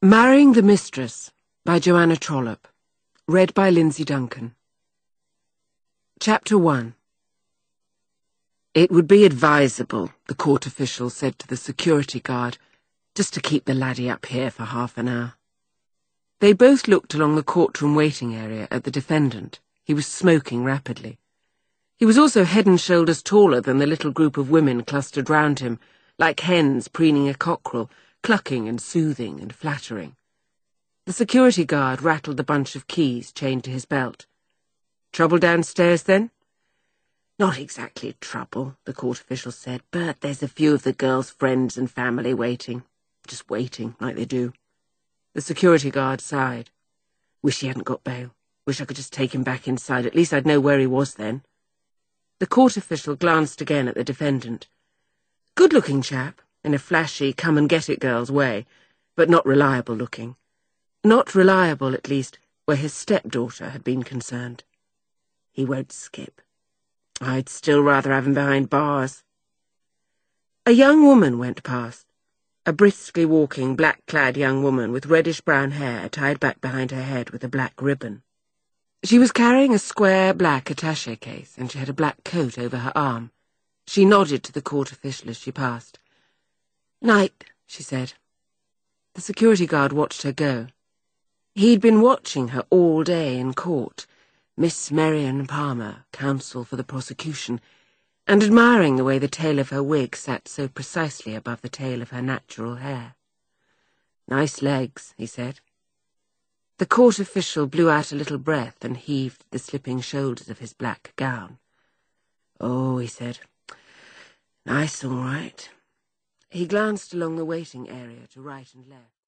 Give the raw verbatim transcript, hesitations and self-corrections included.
Marrying the Mistress by Joanna Trollope. Read by Lindsay Duncan. Chapter one. It would be advisable, the court official said to the security guard, just to keep the laddie up here for half an hour. They both looked along the courtroom waiting area at the defendant. He was smoking rapidly. He was also head and shoulders taller than the little group of women clustered round him, like hens preening a cockerel, clucking and soothing and flattering. The security guard rattled the bunch of keys chained to his belt. Trouble downstairs, then? Not exactly trouble, the court official said, but there's a few of the girl's friends and family waiting. Just waiting, like they do. The security guard sighed. Wish he hadn't got bail. Wish I could just take him back inside. At least I'd know where he was then. The court official glanced again at the defendant. Good-looking chap, in a flashy, come-and-get-it girl's way, but not reliable-looking. Not reliable, at least, where his stepdaughter had been concerned. He won't skip. I'd still rather have him behind bars. A young woman went past. A briskly walking, black-clad young woman with reddish-brown hair tied back behind her head with a black ribbon. She was carrying a square black attaché case, and she had a black coat over her arm. She nodded to the court official as she passed. "Night," she said. The security guard watched her go. He'd been watching her all day in court, Miss Marian Palmer, counsel for the prosecution, and admiring the way the tail of her wig sat so precisely above the tail of her natural hair. "Nice legs," he said. The court official blew out a little breath and heaved the slipping shoulders of his black gown. "Oh," he said, "nice all right." He glanced along the waiting area to right and left.